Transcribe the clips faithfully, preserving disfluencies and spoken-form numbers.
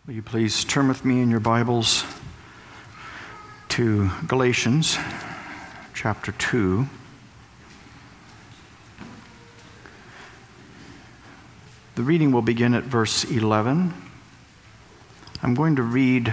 Will you please turn with me in your Bibles to Galatians chapter two. The reading will begin at verse eleven. I'm going to read,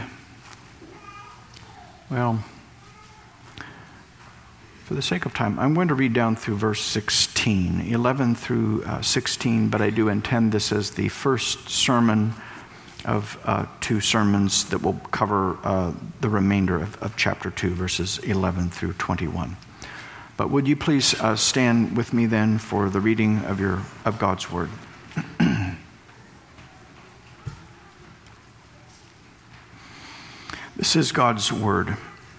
well, for the sake of time, I'm going to read down through verse sixteen, eleven through uh, sixteen, but I do intend this as the first sermon of uh, two sermons that will cover uh, the remainder of, of chapter two, verses eleven through twenty-one. But would you please uh, stand with me then for the reading of your of God's word. This is God's word.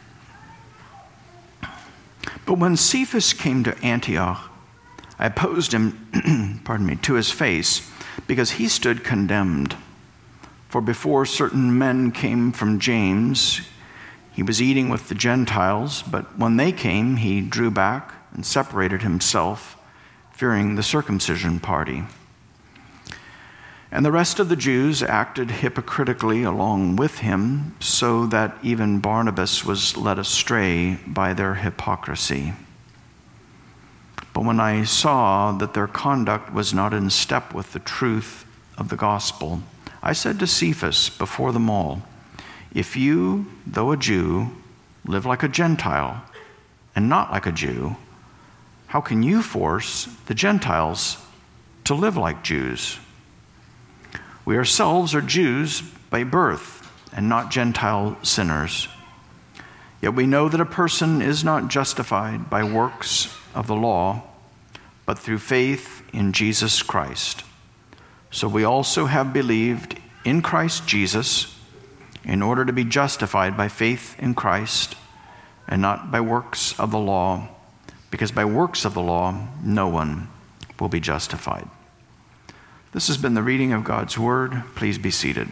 But when Cephas came to Antioch, I opposed him, pardon me, to his face, because he stood condemned. For before certain men came from James, he was eating with the Gentiles, but when they came, he drew back and separated himself, fearing the circumcision party. And the rest of the Jews acted hypocritically along with him, so that even Barnabas was led astray by their hypocrisy. But when I saw that their conduct was not in step with the truth of the gospel, I said to Cephas before them all, if you, though a Jew, live like a Gentile and not like a Jew, how can you force the Gentiles to live like Jews? We ourselves are Jews by birth and not Gentile sinners. Yet we know that a person is not justified by works of the law, but through faith in Jesus Christ. So we also have believed in Christ Jesus in order to be justified by faith in Christ and not by works of the law, because by works of the law no one will be justified. This has been the reading of God's word. Please be seated.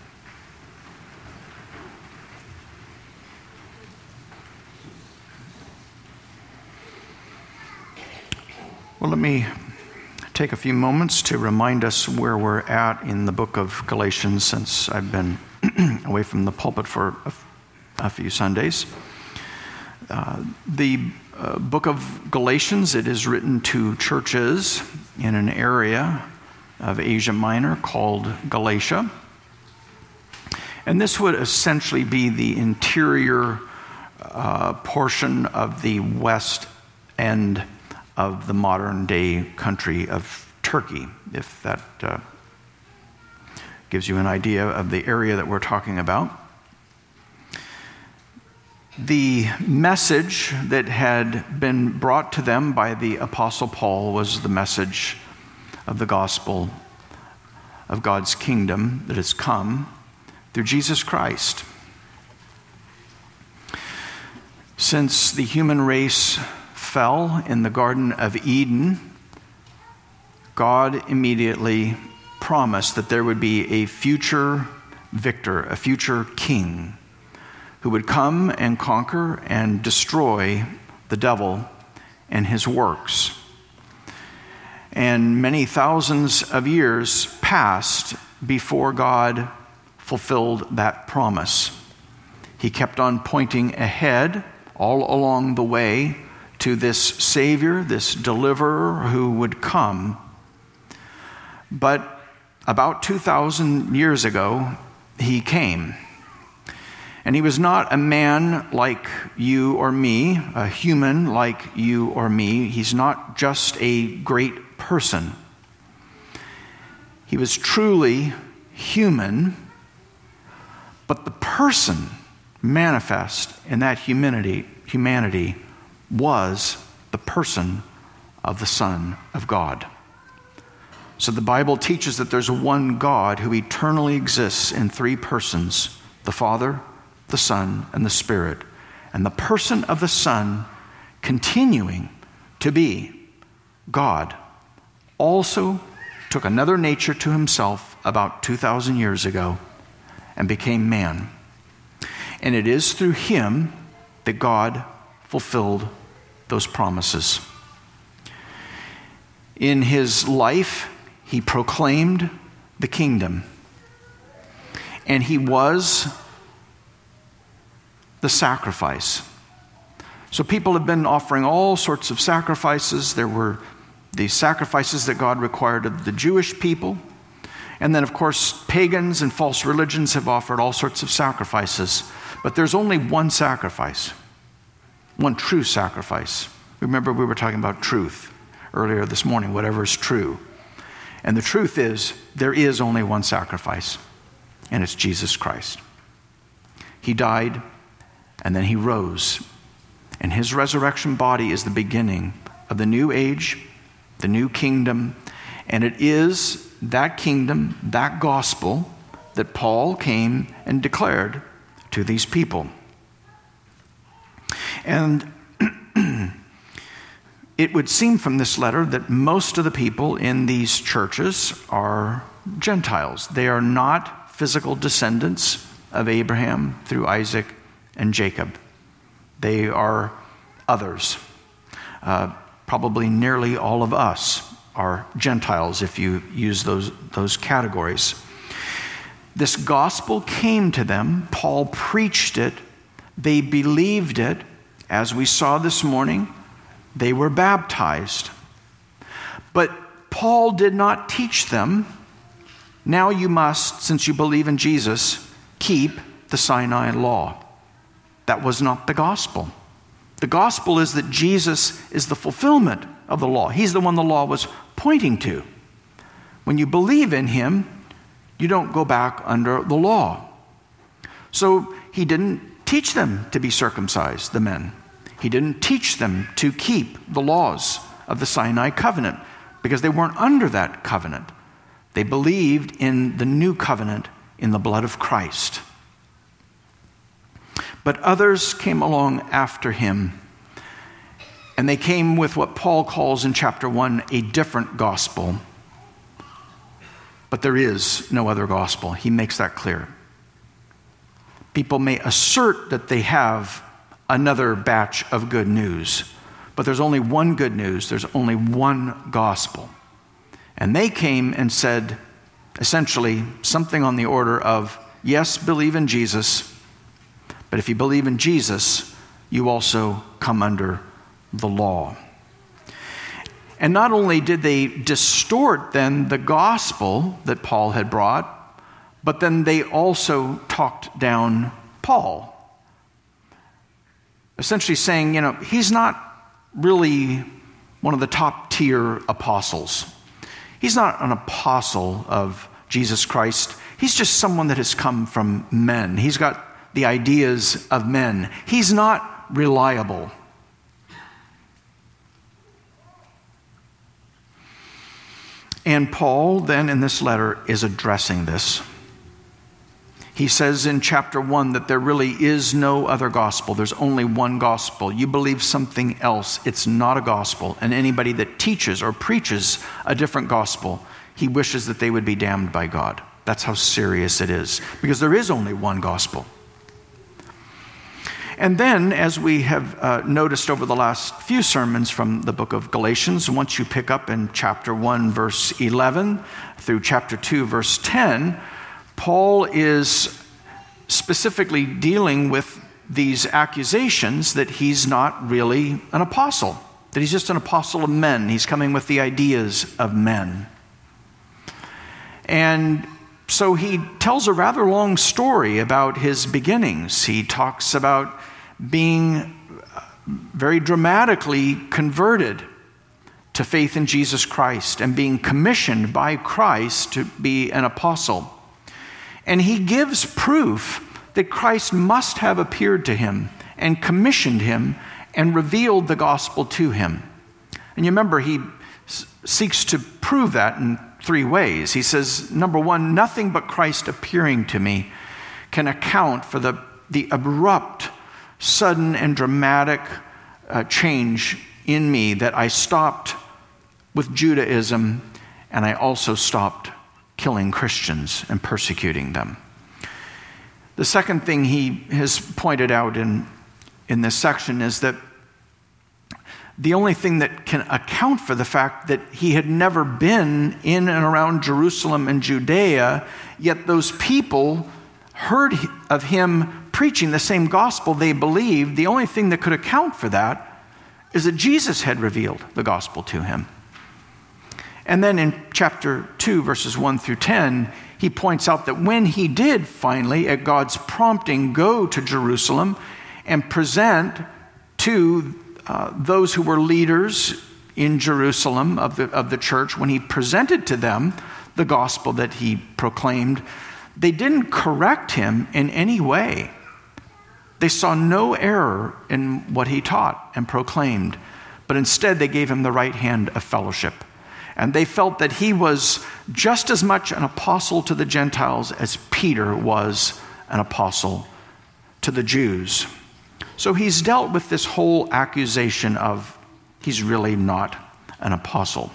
Well, let me take a few moments to remind us where we're at in the book of Galatians, since I've been away from the pulpit for a, a few Sundays. Uh, the uh, book of Galatians, it is written to churches in an area of Asia Minor called Galatia. And this would essentially be the interior uh, portion of the west end of the modern-day country of Turkey, if that uh, gives you an idea of the area that we're talking about. The message that had been brought to them by the Apostle Paul was the message of the gospel of God's kingdom that has come through Jesus Christ. Since the human race fell in the Garden of Eden, God immediately promised that there would be a future victor, a future king, who would come and conquer and destroy the devil and his works. And many thousands of years passed before God fulfilled that promise. He kept on pointing ahead all along the way to this Savior, this deliverer who would come. But about two thousand years ago, he came. And he was not a man like you or me, a human like you or me. He's not just a great person. He was truly human, but the person manifest in that humanity, humanity was the person of the Son of God. So the Bible teaches that there's one God who eternally exists in three persons, the Father, the Son, and the Spirit. And the person of the Son, continuing to be God, also took another nature to himself about two thousand years ago and became man. And it is through him that God fulfilled those promises. In his life, he proclaimed the kingdom. and he was the sacrifice. So people have been offering all sorts of sacrifices. There were the sacrifices that God required of the Jewish people. And then, of course, pagans and false religions have offered all sorts of sacrifices. But there's only one sacrifice, one true sacrifice. Remember, we were talking about truth earlier this morning, whatever is true. And the truth is, there is only one sacrifice, and it's Jesus Christ. He died, and then he rose. And his resurrection body is the beginning of the new age, the new kingdom. And it is that kingdom, that gospel, that Paul came and declared to these people. And it would seem from this letter that most of the people in these churches are Gentiles. They are not physical descendants of Abraham through Isaac and Jacob. They are others. Uh, probably nearly all of us are Gentiles if you use those, those categories. This gospel came to them. Paul preached it. They believed it. As we saw this morning, they were baptized. But Paul did not teach them, now you must, since you believe in Jesus, keep the Sinai law. That was not the gospel. The gospel is that Jesus is the fulfillment of the law. He's the one the law was pointing to. When you believe in him, you don't go back under the law. So he didn't teach them to be circumcised, the men. He didn't teach them to keep the laws of the Sinai covenant because they weren't under that covenant. They believed in the new covenant in the blood of Christ. But others came along after him, and they came with what Paul calls in chapter one a different gospel. But there is no other gospel. He makes that clear. People may assert that they have another batch of good news, but there's only one good news. There's only one gospel. And they came and said, essentially, something on the order of, yes, believe in Jesus, but if you believe in Jesus, you also come under the law. And not only did they distort then the gospel that Paul had brought, but then they also talked down Paul. Essentially saying, you know, he's not really one of the top tier apostles. He's not an apostle of Jesus Christ. He's just someone that has come from men. He's got the ideas of men. He's not reliable. And Paul then in this letter is addressing this. He says in chapter one that there really is no other gospel. There's only one gospel. You believe something else, it's not a gospel. And anybody that teaches or preaches a different gospel, he wishes that they would be damned by God. That's how serious it is. Because there is only one gospel. And then, as we have uh, noticed over the last few sermons from the book of Galatians, once you pick up in chapter one, verse eleven, through chapter two, verse ten, Paul is specifically dealing with these accusations that he's not really an apostle, that he's just an apostle of men. He's coming with the ideas of men. And so he tells a rather long story about his beginnings. He talks about being very dramatically converted to faith in Jesus Christ and being commissioned by Christ to be an apostle. And he gives proof that Christ must have appeared to him and commissioned him and revealed the gospel to him. And you remember, he s- seeks to prove that in three ways. He says, number one, nothing but Christ appearing to me can account for the, the abrupt, sudden, and dramatic uh, change in me that I stopped with Judaism and I also stopped killing Christians and persecuting them. The second thing he has pointed out in, in this section is that the only thing that can account for the fact that he had never been in and around Jerusalem and Judea, yet those people heard of him preaching the same gospel they believed, the only thing that could account for that is that Jesus had revealed the gospel to him. And then in chapter two, verses one through ten, he points out that when he did finally, at God's prompting, go to Jerusalem and present to uh, those who were leaders in Jerusalem of the, of the church, when he presented to them the gospel that he proclaimed, they didn't correct him in any way. They saw no error in what he taught and proclaimed, but instead they gave him the right hand of fellowship. And they felt that he was just as much an apostle to the Gentiles as Peter was an apostle to the Jews. So he's dealt with this whole accusation of he's really not an apostle.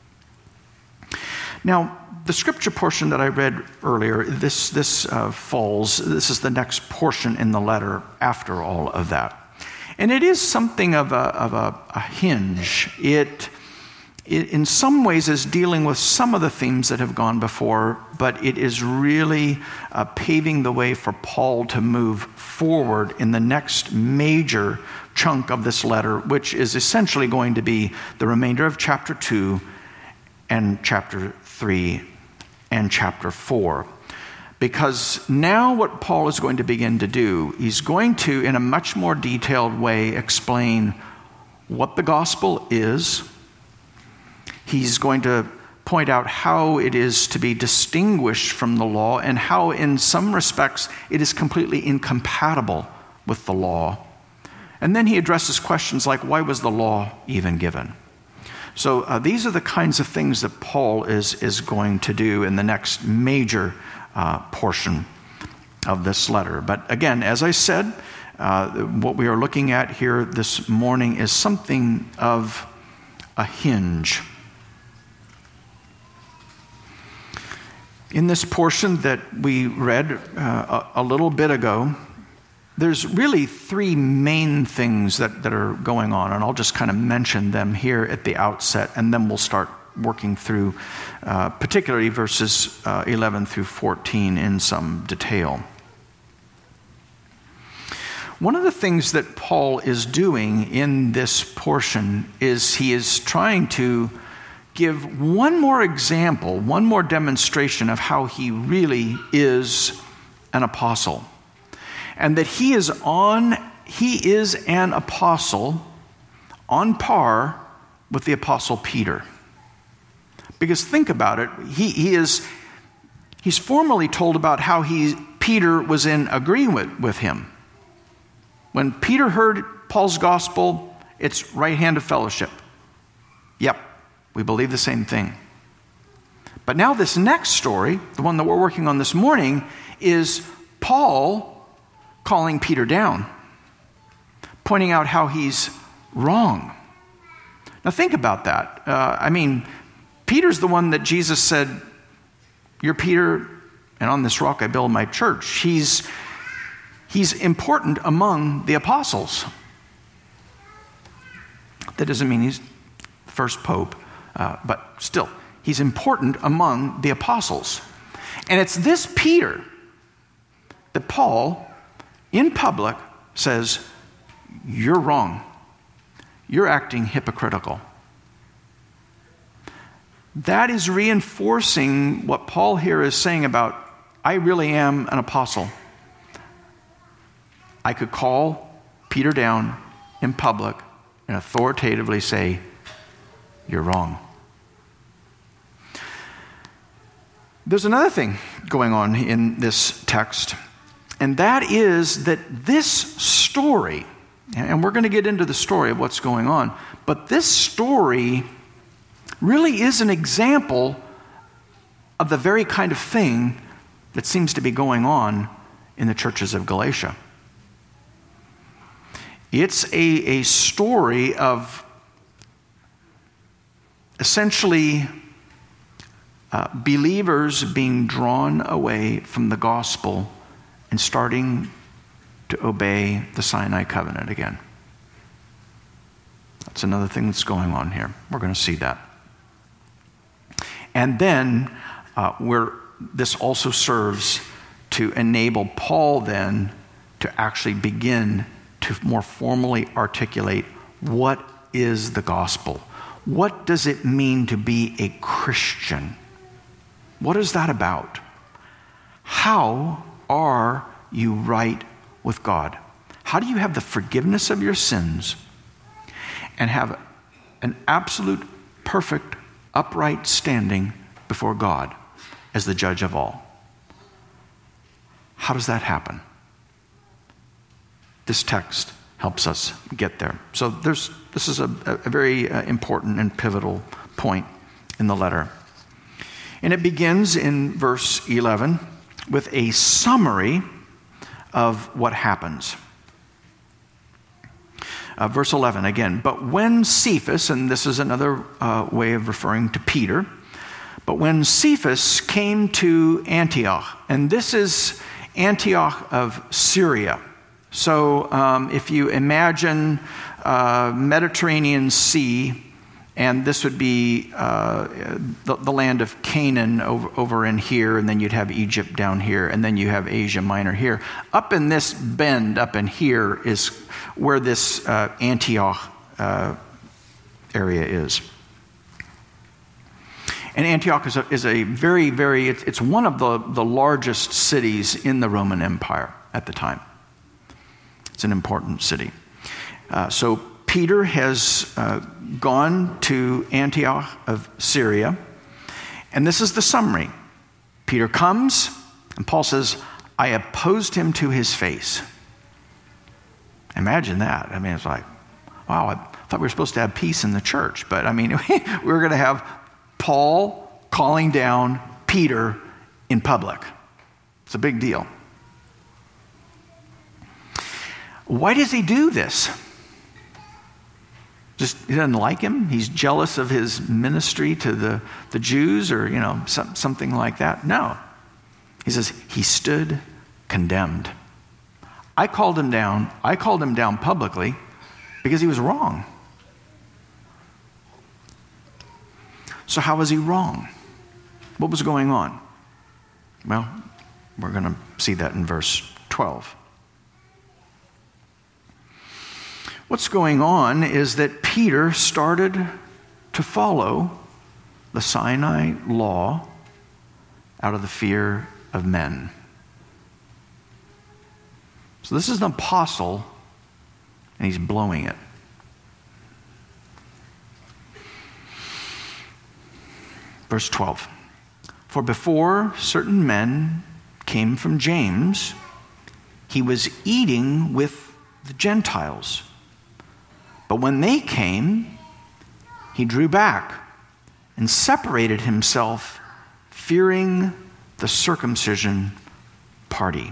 Now, the scripture portion that I read earlier, this, this uh, falls, this is the next portion in the letter after all of that. And it is something of a, of a, a hinge. It, it, in some ways, is dealing with some of the themes that have gone before, but it is really uh, paving the way for Paul to move forward in the next major chunk of this letter, which is essentially going to be the remainder of chapter two and chapter three and chapter four. Because now what Paul is going to begin to do, he's going to, in a much more detailed way, explain what the gospel is. He's going to point out how it is to be distinguished from the law and how, in some respects, it is completely incompatible with the law. And then he addresses questions like, why was the law even given? So uh, these are the kinds of things that Paul is, is going to do in the next major uh, portion of this letter. But again, as I said, uh, what we are looking at here this morning is something of a hinge. In this portion that we read uh, a, a little bit ago, there's really three main things that, that are going on, and I'll just kind of mention them here at the outset, and then we'll start working through uh, particularly verses uh, eleven through fourteen in some detail. One of the things that Paul is doing in this portion is he is trying to give one more example, one more demonstration of how he really is an apostle. And that he is on, he is an apostle on par with the apostle Peter. Because think about it, he, he is, he's formally told about how he, Peter was in agreement with him. When Peter heard Paul's gospel, it's right hand of fellowship. Yep, we believe the same thing. But now this next story, the one that we're working on this morning, is Paul calling Peter down, pointing out how he's wrong. Now think about that. Uh, I mean, Peter's the one that Jesus said, "You're Peter, and on this rock I build my church." He's, he's important among the apostles. That doesn't mean he's the first pope, uh, but still, he's important among the apostles. And it's this Peter that Paul, in public, says, "You're wrong. You're acting hypocritical." That is reinforcing what Paul here is saying about, I really am an apostle. I could call Peter down in public and authoritatively say, "You're wrong." There's another thing going on in this text. And that is that this story, and we're going to get into the story of what's going on, but this story really is an example of the very kind of thing that seems to be going on in the churches of Galatia. It's a, a story of essentially uh, believers being drawn away from the gospel and starting to obey the Sinai covenant again. That's another thing that's going on here. We're going to see that. And then uh, where this also serves to enable Paul then to actually begin to more formally articulate what is the gospel. What does it mean to be a Christian? What is that about? How are you right with God? How do you have the forgiveness of your sins and have an absolute, perfect, upright standing before God as the judge of all? How does that happen? This text helps us get there. So there's this is a, a very uh, important and pivotal point in the letter. And it begins in verse eleven with a summary of what happens. Uh, verse eleven again, but when Cephas, and this is another uh, way of referring to Peter, but when Cephas came to Antioch, and this is Antioch of Syria. So um, if you imagine uh, Mediterranean Sea, and this would be uh, the, the land of Canaan over, over in here, and then you'd have Egypt down here, and then you have Asia Minor here. Up in this bend, up in here, is where this uh, Antioch uh, area is. And Antioch is a, is a very, very, it's one of the, the largest cities in the Roman Empire at the time. It's an important city. Uh, so Peter has uh, gone to Antioch of Syria, and this is the summary. Peter comes, and Paul says, I opposed him to his face. Imagine that. I mean, it's like, wow, I thought we were supposed to have peace in the church, but I mean, we we're going to have Paul calling down Peter in public. It's a big deal. Why does he do this? Just he doesn't like him? He's jealous of his ministry to the, the Jews, or, you know, some, something like that? No. He says, he stood condemned. I called him down. I called him down publicly because he was wrong. So how was he wrong? What was going on? Well, we're going to see that in verse twelve. What's going on is that Peter started to follow the Sinai law out of the fear of men. So this is an apostle, and he's blowing it. Verse twelve. For before certain men came from James, he was eating with the Gentiles. But when they came, he drew back and separated himself, fearing the circumcision party.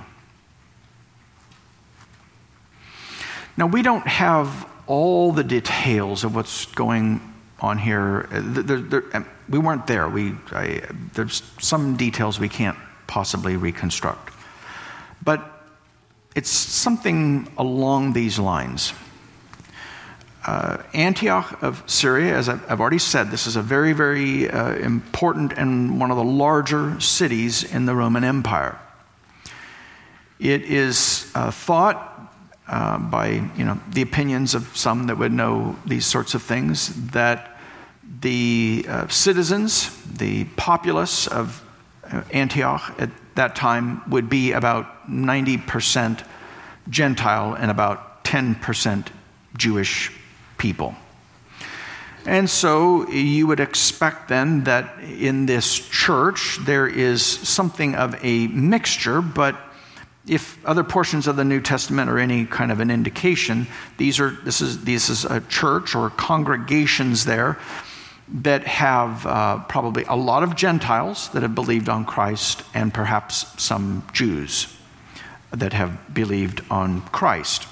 Now, we don't have all the details of what's going on here. There, there, we weren't there. We, I, there's some details we can't possibly reconstruct. But it's something along these lines. Uh, Antioch of Syria, as I've, I've already said, this is a very, very uh, important and one of the larger cities in the Roman Empire. It is uh, thought uh, by you know the opinions of some that would know these sorts of things that the uh, citizens, the populace of Antioch at that time would be about ninety percent Gentile and about ten percent Jewish people. And so you would expect then that in this church there is something of a mixture, but if other portions of the New Testament are any kind of an indication, these are this is this is a church or congregations there that have uh, probably a lot of Gentiles that have believed on Christ, and perhaps some Jews that have believed on Christ.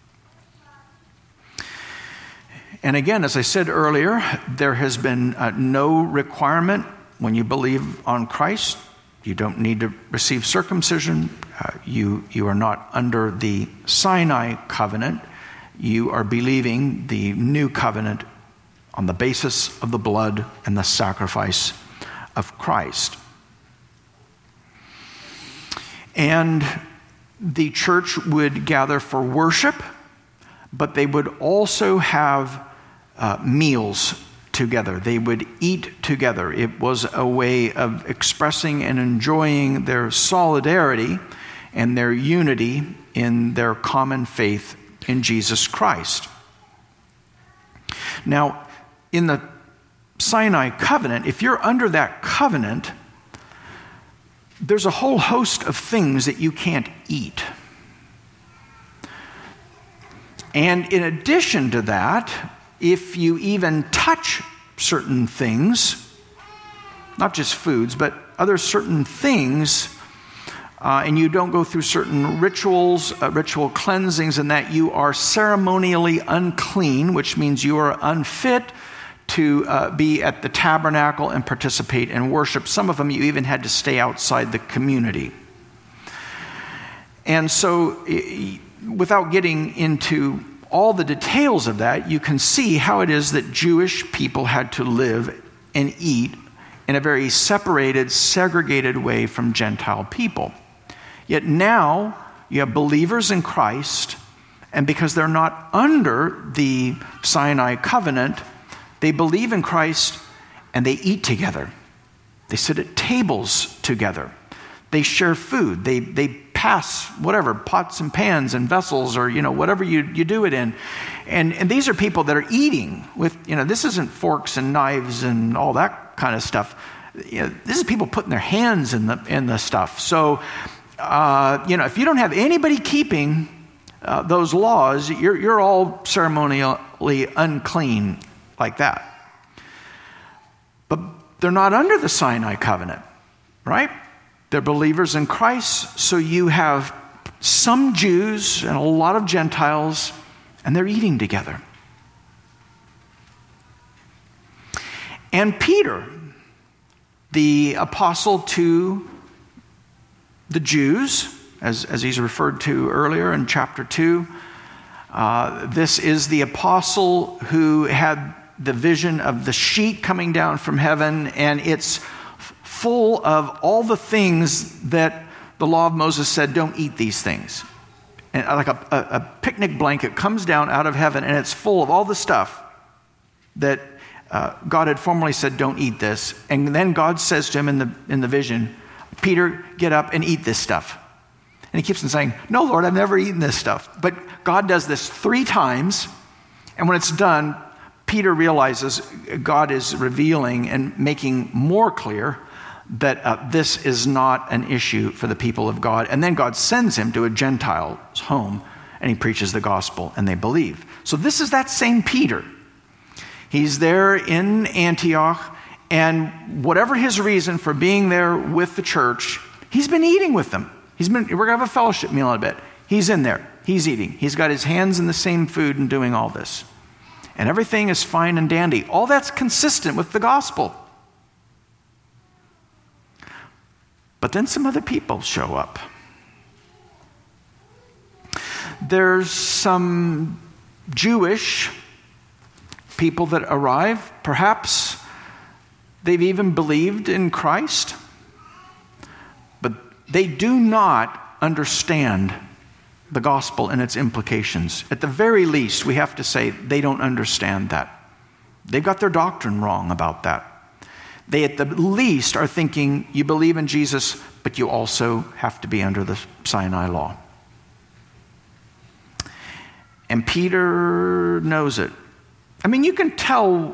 And again, as I said earlier, there has been uh, no requirement when you believe on Christ. You don't need to receive circumcision. Uh, you, you are not under the Sinai covenant. You are believing the new covenant on the basis of the blood and the sacrifice of Christ. And the church would gather for worship, but they would also have uh, meals together. They would eat together. It was a way of expressing and enjoying their solidarity and their unity in their common faith in Jesus Christ. Now, in the Sinai covenant, if you're under that covenant, there's a whole host of things that you can't eat. And in addition to that, if you even touch certain things, not just foods, but other certain things, uh, and you don't go through certain rituals, uh, ritual cleansings, and that you are ceremonially unclean, which means you are unfit to uh, be at the tabernacle and participate in worship. Some of them you even had to stay outside the community. And so, without getting into all the details of that, you can see how it is that Jewish people had to live and eat in a very separated, segregated way from Gentile people. Yet now you have believers in Christ, and because they're not under the Sinai covenant, they believe in Christ and they eat together. They sit at tables together. They share food. They they pass whatever, pots and pans and vessels, or you know, whatever you, you do it in. And and these are people that are eating with, you know, this isn't forks and knives and all that kind of stuff. You know, this is people putting their hands in the in the stuff. So uh, you know, if you don't have anybody keeping uh, those laws, you're you're all ceremonially unclean like that. But they're not under the Sinai covenant, right? They're believers in Christ, so you have some Jews and a lot of Gentiles, and they're eating together. And Peter, the apostle to the Jews, as, as he's referred to earlier in chapter two, uh, this is the apostle who had the vision of the sheet coming down from heaven, and it's full of all the things that the law of Moses said, don't eat these things. And like a, a, a picnic blanket comes down out of heaven, and it's full of all the stuff that uh, God had formerly said, don't eat this. And then God says to him in the in the vision, Peter, get up and eat this stuff. And he keeps on saying, no, Lord, I've never eaten this stuff. But God does this three times, and when it's done, Peter realizes God is revealing and making more clear that uh, this is not an issue for the people of God. And then God sends him to a Gentile's home, and he preaches the gospel, and they believe. So this is that same Peter. He's there in Antioch, and whatever his reason for being there with the church, he's been eating with them. He's been, we're going to have a fellowship meal in a bit. He's in there. He's eating. He's got his hands in the same food and doing all this. And everything is fine and dandy. All that's consistent with the gospel. But then some other people show up. There's some Jewish people that arrive. Perhaps they've even believed in Christ. But they do not understand the gospel and its implications. At the very least, we have to say they don't understand that. They've got their doctrine wrong about that. They at the least are thinking you believe in Jesus, but you also have to be under the Sinai law. And Peter knows it. I mean, you can tell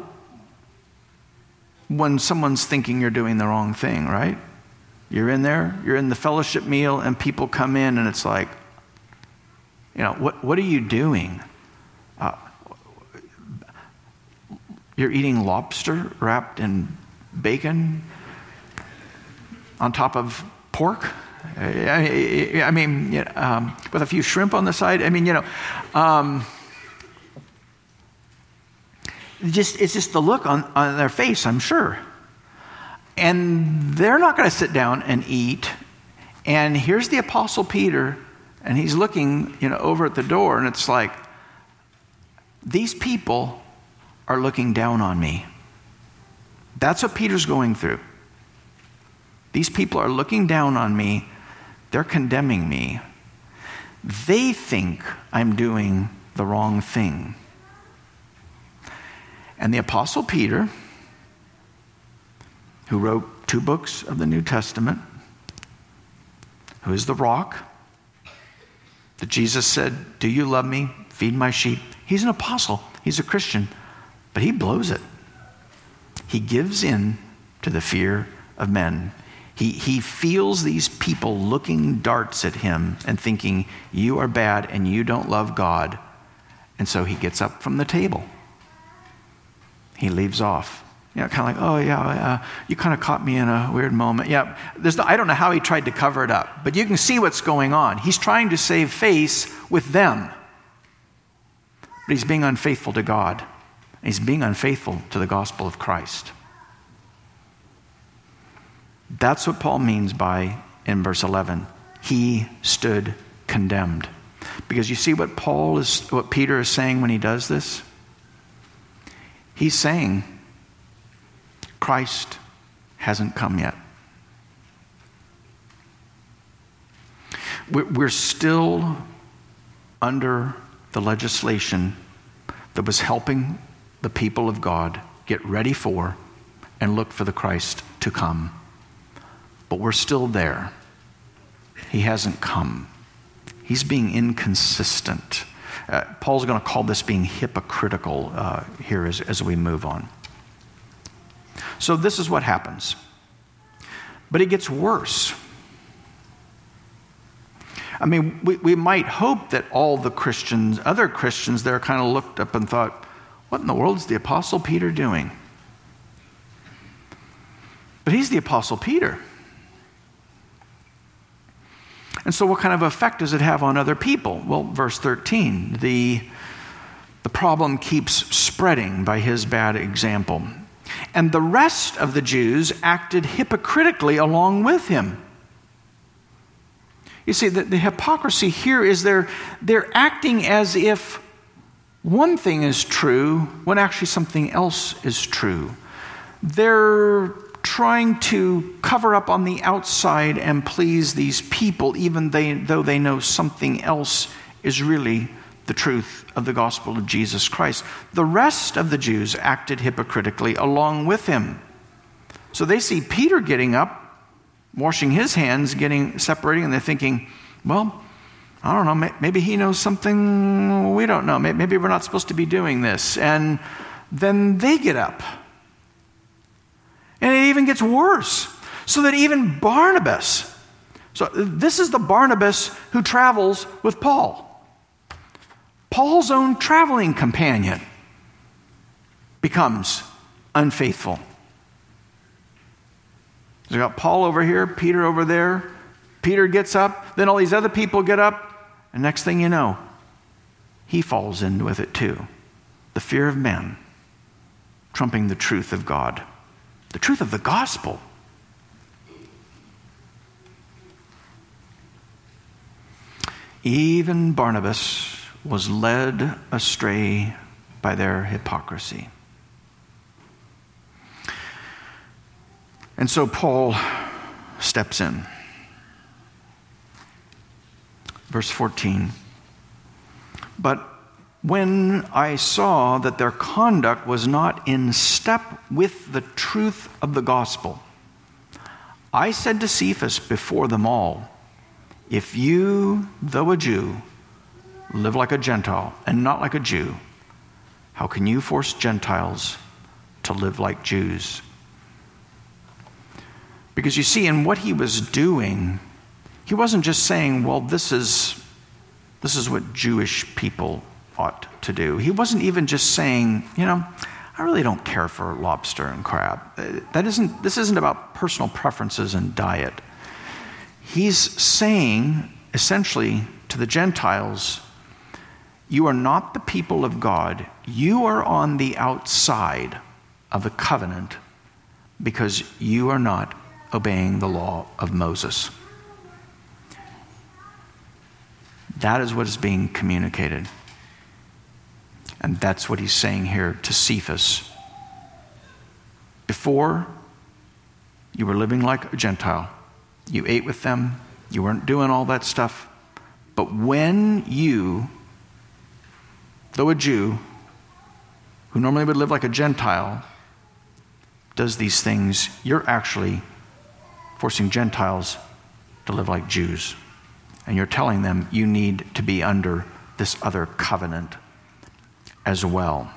when someone's thinking you're doing the wrong thing, right? You're in there, you're in the fellowship meal, and people come in and it's like, you know, what what are you doing? Uh, you're eating lobster wrapped in bacon on top of pork? I, I mean, you know, um, with a few shrimp on the side. I mean, you know, um, just it's just the look on, on their face, I'm sure. And they're not going to sit down and eat. And here's the Apostle Peter, and he's looking, you know, over at the door, and it's like, these people are looking down on me. That's what Peter's going through. These people are looking down on me They're condemning me. They think I'm doing the wrong thing. And the Apostle Peter, who wrote two books of the New Testament, who is the rock that Jesus said, "Do you love me? Feed my sheep." He's an apostle. He's a Christian. But he blows it. He gives in to the fear of men. He, he feels these people looking darts at him and thinking, you are bad and you don't love God. And so he gets up from the table. He leaves off. You know, kind of like, oh yeah, uh, you kind of caught me in a weird moment. Yeah, there's no, I don't know how he tried to cover it up, but you can see what's going on. He's trying to save face with them. But he's being unfaithful to God. He's being unfaithful to the gospel of Christ. That's what Paul means by, in verse eleven, he stood condemned. Because you see what Paul is, what Peter is saying when he does this? He's saying, Christ hasn't come yet. We're still under the legislation that was helping the people of God get ready for and look for the Christ to come. But we're still there. He hasn't come. He's being inconsistent. Uh, Paul's going to call this being hypocritical uh, here as, as we move on. So this is what happens. But it gets worse. I mean, we, we might hope that all the Christians, other Christians there kind of looked up and thought, what in the world is the Apostle Peter doing? But he's the Apostle Peter. And so what kind of effect does it have on other people? Well, verse thirteen, the, the problem keeps spreading by his bad example. And the rest of the Jews acted hypocritically along with him. You see, the, the hypocrisy here is they're, they're acting as if one thing is true when actually something else is true. They're trying to cover up on the outside and please these people, even they, though they know something else is really the truth of the gospel of Jesus Christ. The rest of the Jews acted hypocritically along with him. So they see Peter getting up, washing his hands, getting separating, and they're thinking, well, I don't know, maybe he knows something we don't know. Maybe we're not supposed to be doing this. And then they get up. And it even gets worse. So that even Barnabas, so this is the Barnabas who travels with Paul. Paul's own traveling companion becomes unfaithful. So you got Paul over here, Peter over there. Peter gets up, then all these other people get up, and next thing you know, he falls in with it too. The fear of men trumping the truth of God, the truth of the gospel. Even Barnabas was led astray by their hypocrisy. And so Paul steps in. Verse fourteen. But when I saw that their conduct was not in step with the truth of the gospel, I said to Cephas before them all, if you, though a Jew, live like a Gentile and not like a Jew, how can you force Gentiles to live like Jews? Because you see, in what he was doing, he wasn't just saying, well, this is, this is what Jewish people ought to do. He wasn't even just saying, you know, I really don't care for lobster and crab. That isn't, this isn't about personal preferences and diet. He's saying, essentially, to the Gentiles, you are not the people of God. You are on the outside of the covenant because you are not obeying the law of Moses. That is what is being communicated. And that's what he's saying here to Cephas. Before, you were living like a Gentile. You ate with them, You weren't doing all that stuff. But when you, though a Jew, who normally would live like a Gentile, does these things, you're actually forcing Gentiles to live like Jews. And you're telling them you need to be under this other covenant as well.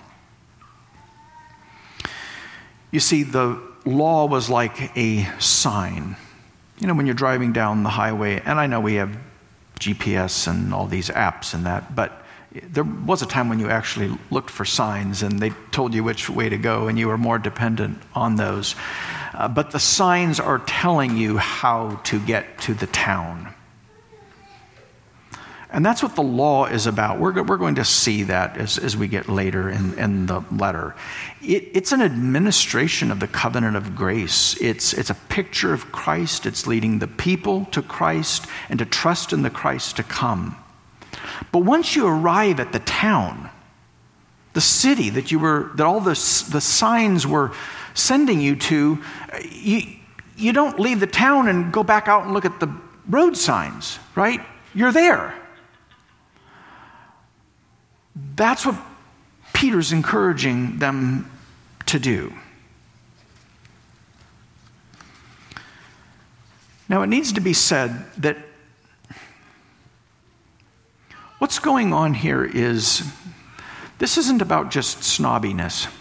You see, the law was like a sign. You know, when you're driving down the highway, and I know we have G P S and all these apps and that, but there was a time when you actually looked for signs and they told you which way to go and you were more dependent on those. Uh, but the signs are telling you how to get to the town. And that's what the law is about. We're, we're going to see that as, as we get later in, in the letter. It, it's an administration of the covenant of grace. It's, it's a picture of Christ. It's leading the people to Christ and to trust in the Christ to come. But once you arrive at the town, the city that you were, that all the, the signs were sending you to, you, you don't leave the town and go back out and look at the road signs, right? You're there. That's what Peter's encouraging them to do. Now, it needs to be said that what's going on here is this isn't about just snobbiness.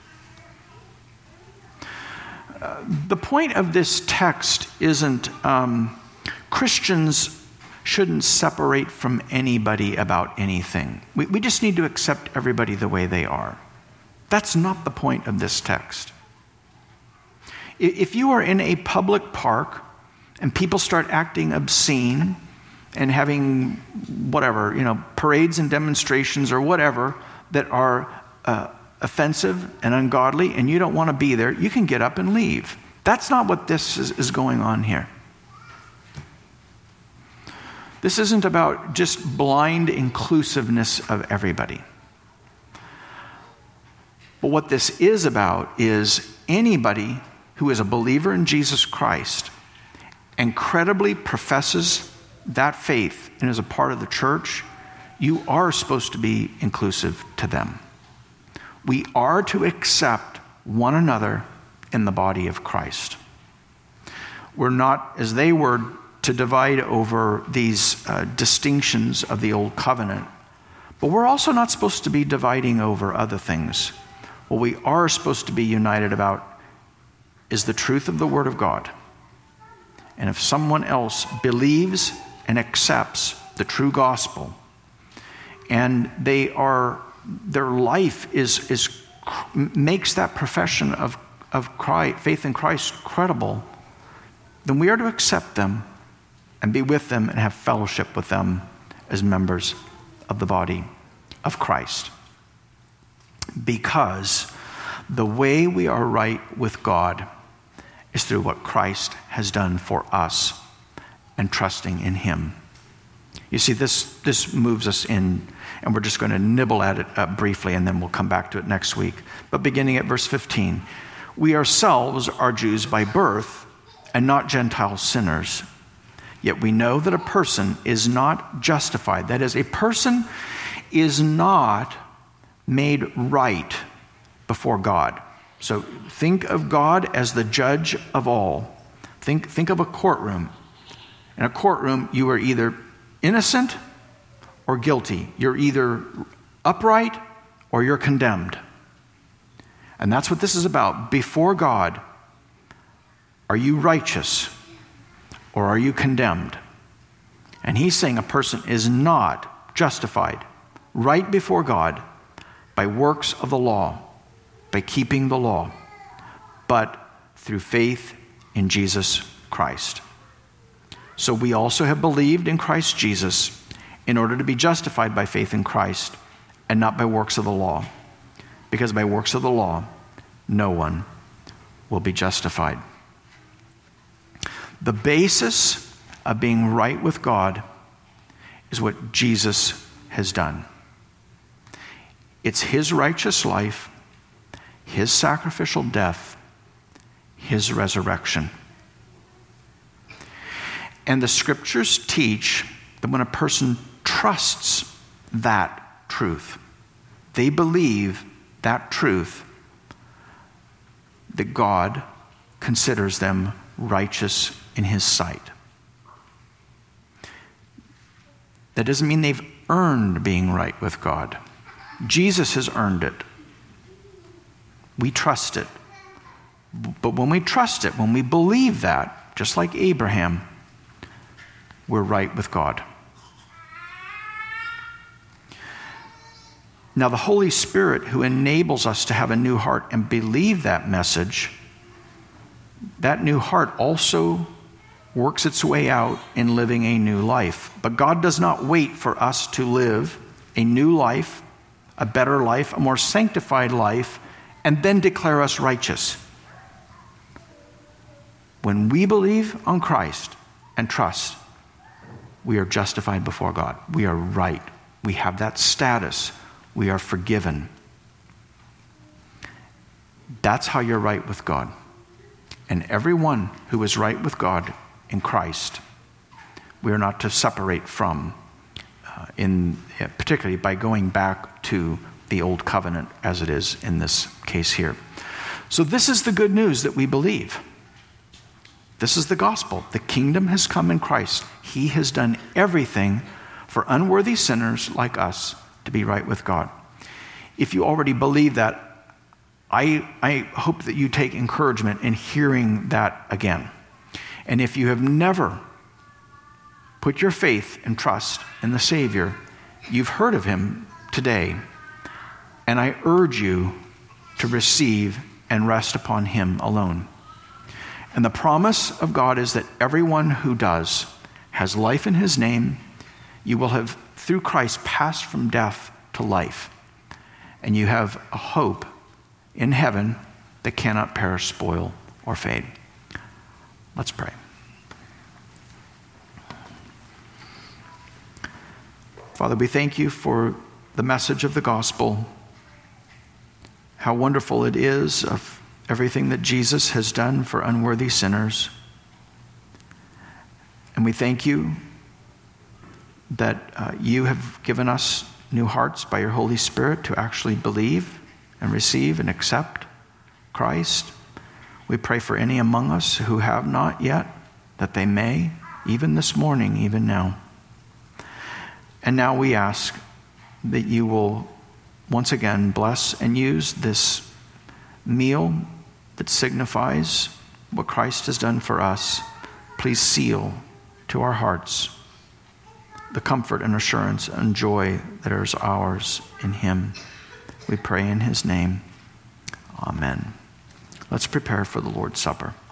Uh, the point of this text isn't um, Christians shouldn't separate from anybody about anything. We, we just need to accept everybody the way they are. That's not the point of this text. If you are in a public park and people start acting obscene and having whatever, you know, parades and demonstrations or whatever that are uh, offensive and ungodly and you don't want to be there, you can get up and leave. That's not what this is, is going on here. This isn't about just blind inclusiveness of everybody. But what this is about is anybody who is a believer in Jesus Christ and credibly professes that faith and is a part of the church, you are supposed to be inclusive to them. We are to accept one another in the body of Christ. We're not, as they were, to divide over these uh, distinctions of the old covenant. But we're also not supposed to be dividing over other things. What we are supposed to be united about is the truth of the Word of God. And if someone else believes and accepts the true gospel, and they are, their life is, is makes that profession of, of Christ, faith in Christ credible, then we are to accept them and be with them and have fellowship with them as members of the body of Christ. Because the way we are right with God is through what Christ has done for us and trusting in Him. You see, this, this moves us in, and we're just going to nibble at it uh, briefly, and then we'll come back to it next week. But beginning at verse fifteen, we ourselves are Jews by birth and not Gentile sinners. Yet we know that a person is not justified. That is, a person is not made right before God. So think of God as the judge of all. Think, think of a courtroom. In a courtroom, you are either innocent or guilty. You're either upright or you're condemned. And that's what this is about. Before God, are you righteous? Or are you condemned? And he's saying a person is not justified right before God by works of the law, by keeping the law, but through faith in Jesus Christ. So we also have believed in Christ Jesus in order to be justified by faith in Christ and not by works of the law. Because by works of the law, no one will be justified. The basis of being right with God is what Jesus has done. It's His righteous life, His sacrificial death, His resurrection. And the scriptures teach that when a person trusts that truth, they believe that truth, that God considers them righteous in his sight. That doesn't mean they've earned being right with God. Jesus has earned it. We trust it. But when we trust it, when we believe that, just like Abraham, we're right with God. Now, the Holy Spirit, who enables us to have a new heart and believe that message, that new heart also works its way out in living a new life. But God does not wait for us to live a new life, a better life, a more sanctified life, and then declare us righteous. When we believe on Christ and trust, we are justified before God. We are right. We have that status. We are forgiven. That's how you're right with God. And everyone who is right with God in Christ, we are not to separate from, uh, in particularly by going back to the old covenant as it is in this case here. So this is the good news that we believe. This is the gospel. The kingdom has come in Christ. He has done everything for unworthy sinners like us to be right with God. If you already believe that, I, I hope that you take encouragement in hearing that again. And if you have never put your faith and trust in the Savior, you've heard of him today. And I urge you to receive and rest upon him alone. And the promise of God is that everyone who does has life in his name. You will have, through Christ, passed from death to life. And you have a hope in heaven that cannot perish, spoil, or fade. Let's pray. Father, we thank you for the message of the gospel, how wonderful it is of everything that Jesus has done for unworthy sinners. And we thank you that uh, you have given us new hearts by your Holy Spirit to actually believe and receive and accept Christ. We pray for any among us who have not yet, that they may, even this morning, even now. And now we ask that you will once again bless and use this meal that signifies what Christ has done for us. Please seal to our hearts the comfort and assurance and joy that is ours in him. We pray in his name. Amen. Let's prepare for the Lord's Supper.